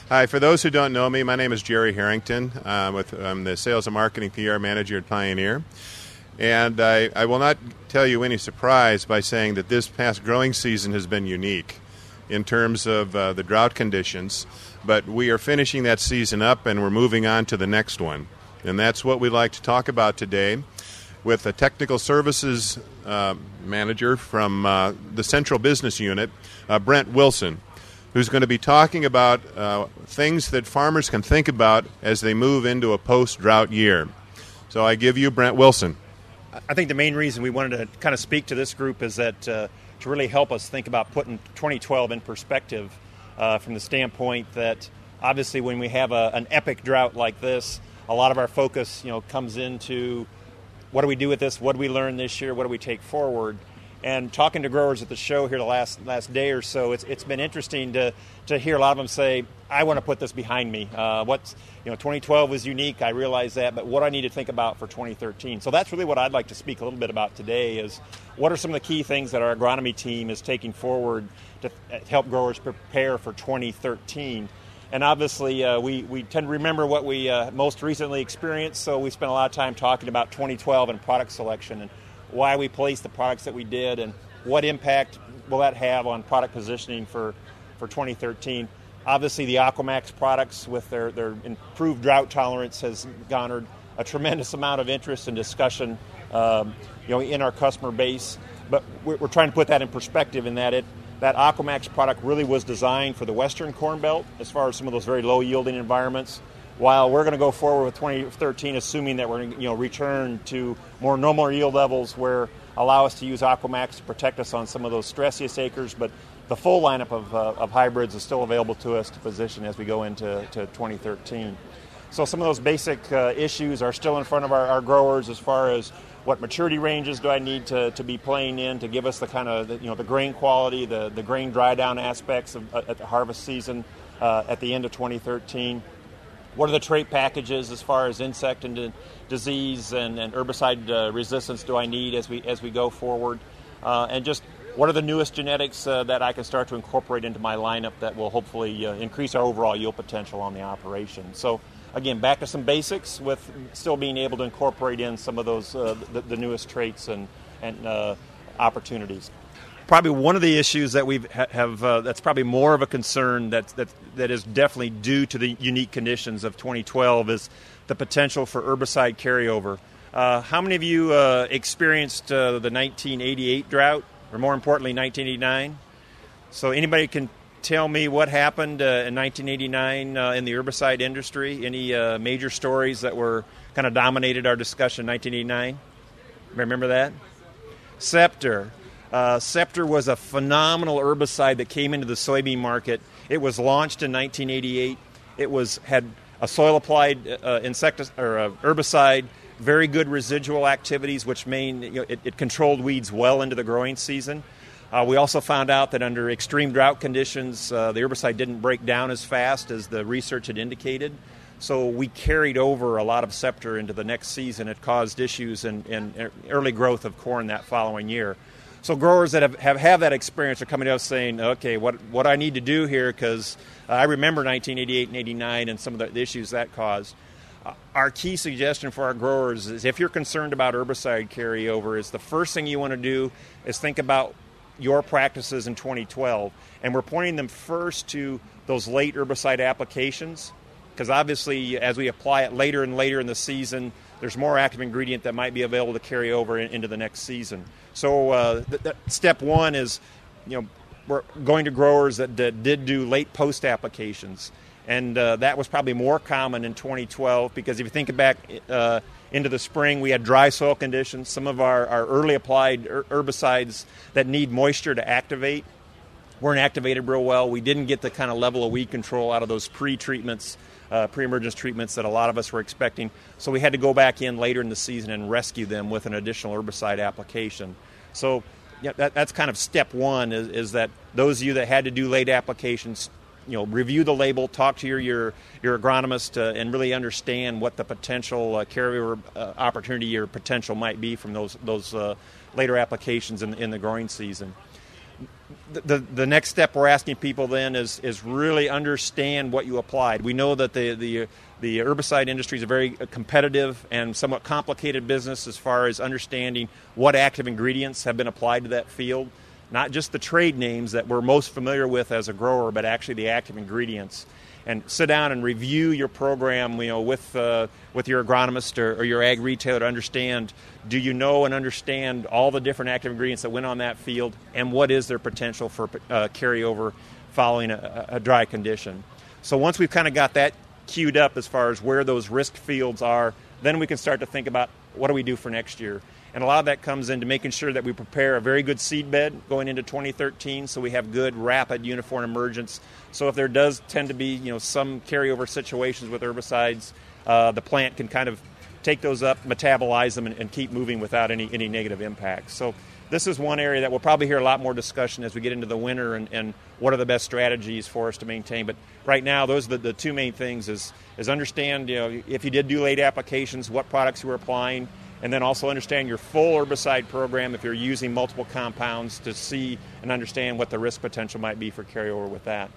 Hi, for those who don't know me, my name is Jerry Harrington. I'm the Sales and Marketing PR Manager at Pioneer. And I will not tell you any surprise by saying that this past growing season has been unique in terms of the drought conditions. But we are finishing that season up and we're moving on to the next one. And that's what we'd like to talk about today with a technical services manager from the Central Business Unit, Brent Wilson, who's going to be talking about things that farmers can think about as they move into a post-drought year. So I give you Brent Wilson. I think the main reason we wanted to kind of speak to this group is that to really help us think about putting 2012 in perspective from the standpoint that obviously when we have an epic drought like this, a lot of our focus comes into what do we do with this, what do we learn this year, what do we take forward. And talking to growers at the show here the last day or so, it's been interesting to hear a lot of them say, I want to put this behind me. 2012 was unique, I realize that, but what I need to think about for 2013. So that's really what I'd like to speak a little bit about today is what are some of the key things that our agronomy team is taking forward to help growers prepare for 2013. And obviously, we tend to remember what we most recently experienced, so we spent a lot of time talking about 2012 and product selection and why we placed the products that we did and what impact will that have on product positioning for 2013. Obviously, the Aquamax products with their improved drought tolerance has garnered a tremendous amount of interest and discussion in our customer base. But we're trying to put that in perspective in that that Aquamax product really was designed for the Western Corn Belt as far as some of those very low-yielding environments, while we're going to go forward with 2013 assuming that we're going to return to more normal yield levels where allow us to use Aquamax to protect us on some of those stressiest acres, but the full lineup of hybrids is still available to us to position as we go into 2013. So some of those basic issues are still in front of our growers as far as what maturity ranges do I need to be playing in to give us the kind of the grain quality, the grain dry down aspects at the harvest season at the end of 2013. What are the trait packages as far as insect and disease and herbicide resistance do I need as we go forward? And just what are the newest genetics that I can start to incorporate into my lineup that will hopefully increase our overall yield potential on the operation? So again, back to some basics with still being able to incorporate in some of those the newest traits and opportunities. Probably one of the issues that we have that's probably more of a concern that is definitely due to the unique conditions of 2012 is the potential for herbicide carryover. How many of you experienced the 1988 drought, or more importantly, 1989? So anybody can tell me what happened in 1989 in the herbicide industry? Any major stories that were kind of dominated our discussion in 1989? Remember that? Scepter. Scepter was a phenomenal herbicide that came into the soybean market. It was launched in 1988. It had a soil-applied herbicide, very good residual activities, which it controlled weeds well into the growing season. We also found out that under extreme drought conditions, the herbicide didn't break down as fast as the research had indicated. So we carried over a lot of Scepter into the next season. It caused issues in early growth of corn that following year. So growers that have that experience are coming to us saying, okay, what I need to do here, because I remember 1988 and 89 and some of the issues that caused. Our key suggestion for our growers is if you're concerned about herbicide carryover, is the first thing you want to do is think about your practices in 2012. And we're pointing them first to those late herbicide applications, because obviously as we apply it later and later in the season, there's more active ingredient that might be available to carry over into the next season. So step one is, we're going to growers that did do late post applications. And that was probably more common in 2012 because if you think back into the spring, we had dry soil conditions. Some of our early applied herbicides that need moisture to activate weren't activated real well. We didn't get the kind of level of weed control out of those pre-treatments, pre-emergence treatments that a lot of us were expecting. So we had to go back in later in the season and rescue them with an additional herbicide application. So that's kind of step one is that those of you that had to do late applications, review the label, talk to your agronomist, and really understand what the potential carryover opportunity or potential might be from those later applications in the growing season. the next step we're asking people then is really understand what you applied. We know that the herbicide industry is a very competitive and somewhat complicated business as far as understanding what active ingredients have been applied to that field, not just the trade names that we're most familiar with as a grower, but actually the active ingredients. And sit down and review your program, with your agronomist or your ag retailer to understand, do you know and understand all the different active ingredients that went on that field, and what is their potential for carryover following a dry condition. So once we've kind of got that queued up as far as where those risk fields are, then we can start to think about what do we do for next year. And a lot of that comes into making sure that we prepare a very good seed bed going into 2013 so we have good, rapid, uniform emergence. So if there does tend to be some carryover situations with herbicides, the plant can kind of take those up, metabolize them, and keep moving without any negative impacts. So this is one area that we'll probably hear a lot more discussion as we get into the winter and what are the best strategies for us to maintain. But right now, those are the two main things is understand, if you did do late applications, what products you were applying, and then also understand your full herbicide program if you're using multiple compounds to see and understand what the risk potential might be for carryover with that.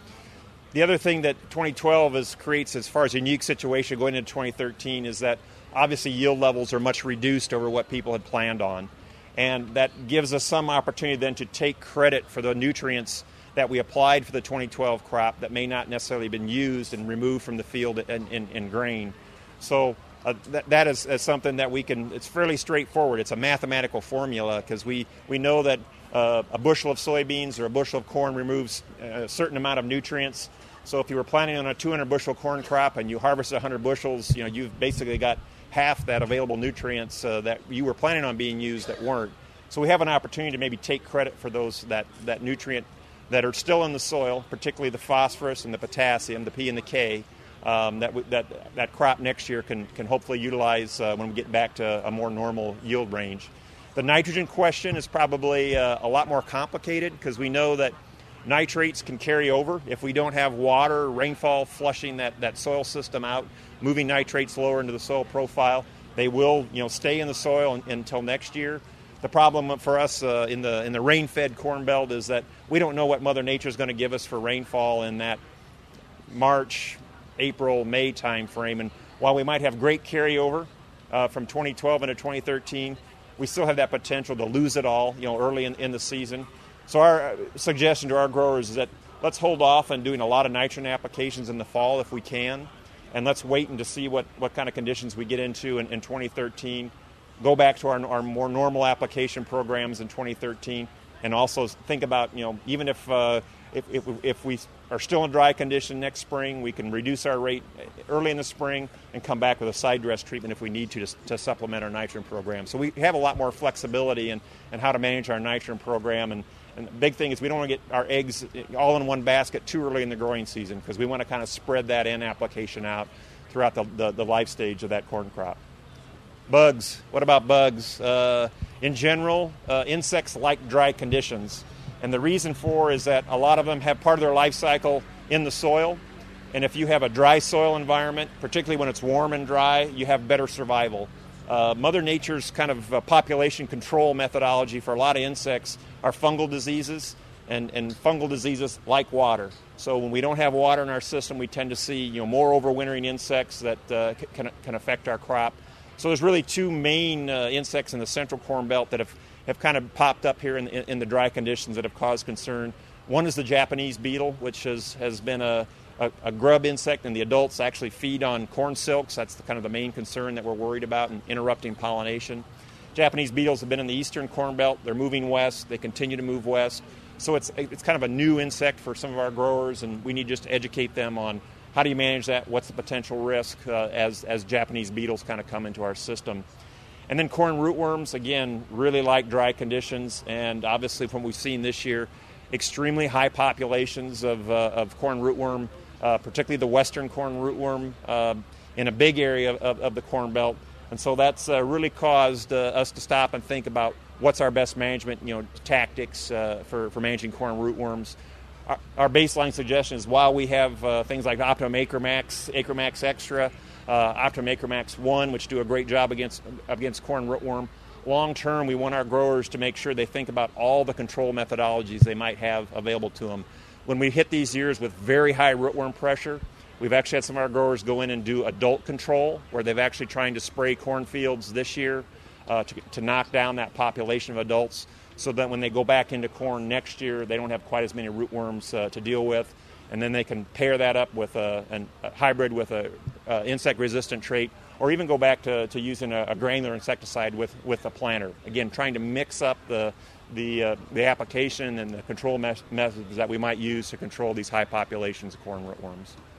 The other thing that 2012 creates as far as a unique situation going into 2013 is that obviously yield levels are much reduced over what people had planned on. And that gives us some opportunity then to take credit for the nutrients that we applied for the 2012 crop that may not necessarily have been used and removed from the field in grain. So that is something that we can, it's fairly straightforward. It's a mathematical formula because we know that a bushel of soybeans or a bushel of corn removes a certain amount of nutrients. So if you were planning on a 200 bushel corn crop and you harvest 100 bushels, you've basically got half that available nutrients that you were planning on being used that weren't. So we have an opportunity to maybe take credit for those that nutrient that are still in the soil, particularly the phosphorus and the potassium, the P and the K, that crop next year can hopefully utilize when we get back to a more normal yield range. The nitrogen question is probably a lot more complicated because we know that nitrates can carry over if we don't have water, rainfall flushing that soil system out, moving nitrates lower into the soil profile. They will stay in the soil until next year. The problem for us in the rain-fed Corn Belt is that we don't know what Mother Nature is going to give us for rainfall in that March, April, May time frame. And while we might have great carryover from 2012 into 2013, we still have that potential to lose it all early in the season. So our suggestion to our growers is that let's hold off on doing a lot of nitrogen applications in the fall if we can, and let's wait and to see what kind of conditions we get into in 2013. Go back to our more normal application programs in 2013, and also think about even if we are still in dry condition next spring, we can reduce our rate early in the spring and come back with a side dress treatment if we need to supplement our nitrogen program. So we have a lot more flexibility in how to manage our nitrogen program. And the big thing is we don't want to get our eggs all in one basket too early in the growing season because we want to kind of spread that N application out throughout the life stage of that corn crop. Bugs. What about bugs? In general, insects like dry conditions. And the reason for is that a lot of them have part of their life cycle in the soil. And if you have a dry soil environment, particularly when it's warm and dry, you have better survival. Mother Nature's kind of population control methodology for a lot of insects are fungal diseases, and fungal diseases like water. So when we don't have water in our system, we tend to see more overwintering insects that can affect our crop. So there's really two main insects in the central Corn Belt that have kind of popped up here in the dry conditions that have caused concern. One is the Japanese beetle, which has been a grub insect, and the adults actually feed on corn silks. That's kind of the main concern that we're worried about in interrupting pollination. Japanese beetles have been in the eastern Corn Belt. They're moving west. They continue to move west. So it's kind of a new insect for some of our growers, and we need just to educate them on how do you manage that, what's the potential risk as Japanese beetles kind of come into our system. And then corn rootworms, again, really like dry conditions, and obviously from what we've seen this year, extremely high populations of corn rootworm, particularly the western corn rootworm in a big area of the Corn Belt. And so that's really caused us to stop and think about what's our best management tactics for managing corn rootworms. Our baseline suggestion is while we have things like Optimum AcreMax Extra, Optimum AcreMax 1, which do a great job against corn rootworm, long term, we want our growers to make sure they think about all the control methodologies they might have available to them. When we hit these years with very high rootworm pressure, we've actually had some of our growers go in and do adult control, where they've actually trying to spray cornfields this year to knock down that population of adults, so that when they go back into corn next year, they don't have quite as many rootworms to deal with. And then they can pair that up with a hybrid with a insect-resistant trait, or even go back to using a granular insecticide with a planter. Again, trying to mix up the application and the control methods that we might use to control these high populations of corn rootworms.